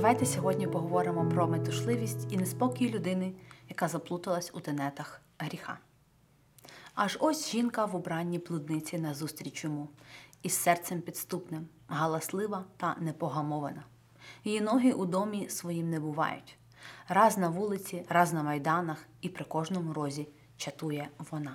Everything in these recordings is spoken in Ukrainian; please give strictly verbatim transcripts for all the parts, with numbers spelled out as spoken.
Давайте сьогодні поговоримо про метушливість і неспокій людини, яка заплуталась у тенетах гріха. Аж ось жінка в убранні блудниці назустріч йому, із серцем підступним, галаслива та непогамована. Її ноги у домі своїм не бувають. Раз на вулиці, раз на майданах і при кожному розі чатує вона.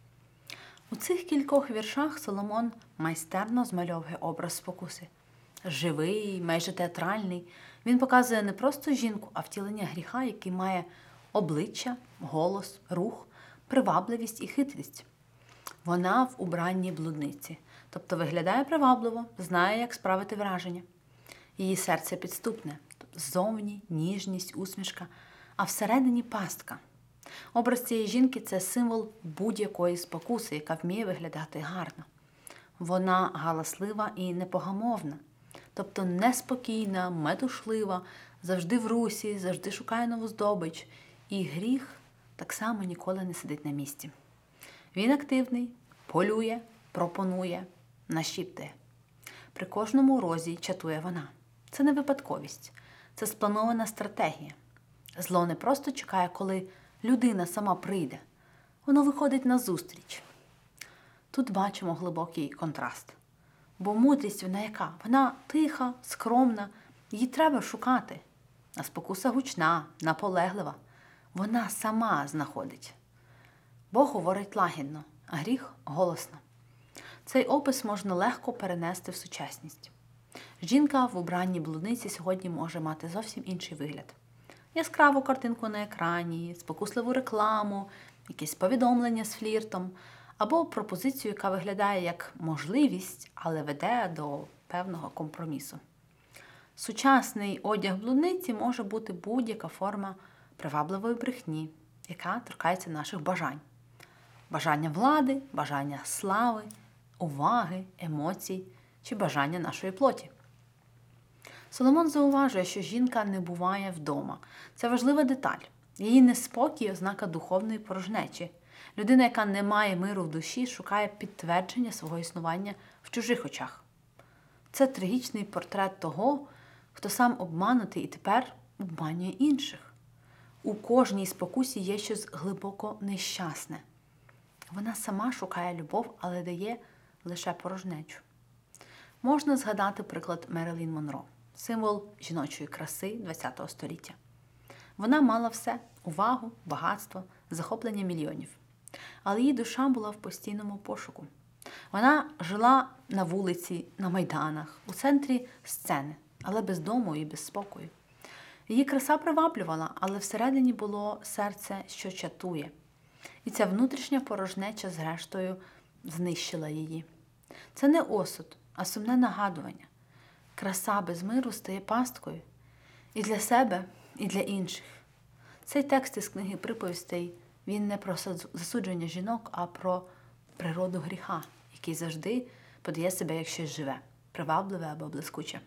У цих кількох віршах Соломон майстерно змальовує образ спокуси. Живий, майже театральний, він показує не просто жінку, а втілення гріха, який має обличчя, голос, рух, привабливість і хитрість. Вона в убранні блудниці, тобто виглядає привабливо, знає, як справити враження. Її серце підступне, ззовні ніжність, усмішка, а всередині пастка. Образ цієї жінки – це символ будь-якої спокуси, яка вміє виглядати гарно. Вона галаслива і непогамовна, тобто неспокійна, метушлива, завжди в русі, завжди шукає нову здобич. І гріх так само ніколи не сидить на місці. Він активний, полює, пропонує, нашіптує. При кожному розі чатує вона. Це не випадковість, це спланована стратегія. Зло не просто чекає, коли людина сама прийде. Воно виходить назустріч. Тут бачимо глибокий контраст. Бо мудрість вона яка? Вона тиха, скромна, її треба шукати. А спокуса гучна, наполеглива. Вона сама знаходить. Бог говорить лагідно, а гріх – голосно. Цей опис можна легко перенести в сучасність. Жінка в убранні блудниці сьогодні може мати зовсім інший вигляд. Яскраву картинку на екрані, спокусливу рекламу, якісь повідомлення з фліртом, або пропозицію, яка виглядає як можливість, але веде до певного компромісу. Сучасний одяг блудниці може бути будь-яка форма привабливої брехні, яка торкається наших бажань. Бажання влади, бажання слави, уваги, емоцій чи бажання нашої плоті. Соломон зауважує, що жінка не буває вдома. Це важлива деталь. Її неспокій – ознака духовної порожнечі. Людина, яка не має миру в душі, шукає підтвердження свого існування в чужих очах. Це трагічний портрет того, хто сам обманутий і тепер обманює інших. У кожній спокусі є щось глибоко нещасне. Вона сама шукає любов, але дає лише порожнечу. Можна згадати приклад Мерлін Монро, символ жіночої краси ХХ століття. Вона мала все – увагу, багатство, захоплення мільйонів. Але її душа була в постійному пошуку. Вона жила на вулиці, на майданах, у центрі сцени, але без дому і без спокою. Її краса приваблювала, але всередині було серце, що чатує. І ця внутрішня порожнеча, зрештою, знищила її. Це не осуд, а сумне нагадування. Краса без миру стає пасткою. І для себе, і для інших. Цей текст із книги «Приповістей» він не про засудження жінок, а про природу гріха, який завжди подає себе як щось живе, привабливе або блискуче.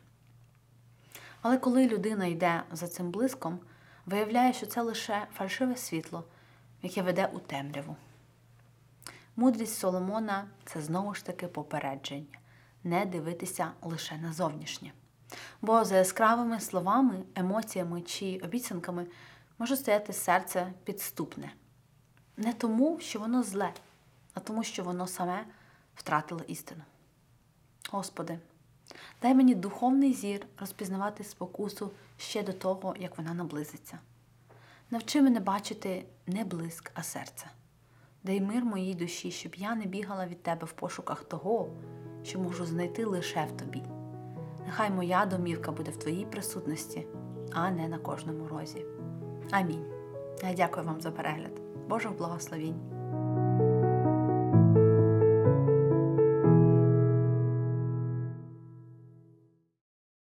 Але коли людина йде за цим блиском, виявляє, що це лише фальшиве світло, яке веде у темряву. Мудрість Соломона – це знову ж таки попередження. Не дивитися лише на зовнішнє. Бо за яскравими словами, емоціями чи обіцянками може стояти серце підступне. Не тому, що воно зле, а тому, що воно саме втратило істину. Господи, дай мені духовний зір розпізнавати спокусу ще до того, як вона наблизиться. Навчи мене бачити не блиск, а серце. Дай мир моїй душі, щоб я не бігала від Тебе в пошуках того, що можу знайти лише в Тобі. Нехай моя домівка буде в Твоїй присутності, а не на кожному розі. Амінь. Я дякую вам за перегляд. Божих благословінь.